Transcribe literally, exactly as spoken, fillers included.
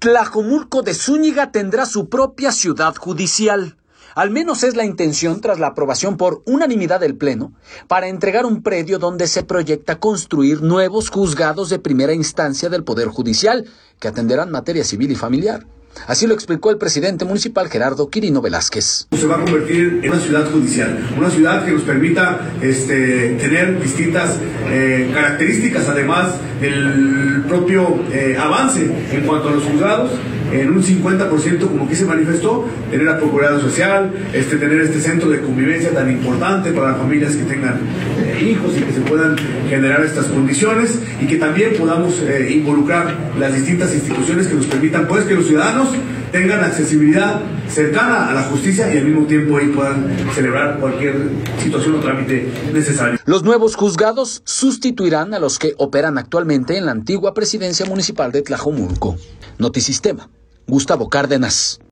Tlajomulco de Zúñiga tendrá su propia ciudad judicial. Al menos es la intención tras la aprobación por unanimidad del Pleno para entregar un predio donde se proyecta construir nuevos juzgados de primera instancia del Poder Judicial que atenderán materia civil y familiar. Así lo explicó el presidente municipal Gerardo Quirino Velázquez. Se va a convertir en una ciudad judicial, una ciudad que nos permita este, tener distintas eh, características, además del propio eh, avance en cuanto a los juzgados, en un cincuenta por ciento como que se manifestó, tener a Procuraduría Social, este, tener este centro de convivencia tan importante para las familias que tengan eh, hijos y que se puedan generar estas condiciones y que también podamos eh, involucrar las distintas instituciones que nos permitan pues que los ciudadanos tengan accesibilidad cercana a la justicia y al mismo tiempo ahí puedan celebrar cualquier situación o trámite necesario. Los nuevos juzgados sustituirán a los que operan actualmente en la antigua presidencia municipal de Tlajomulco. Notisistema, Gustavo Cárdenas.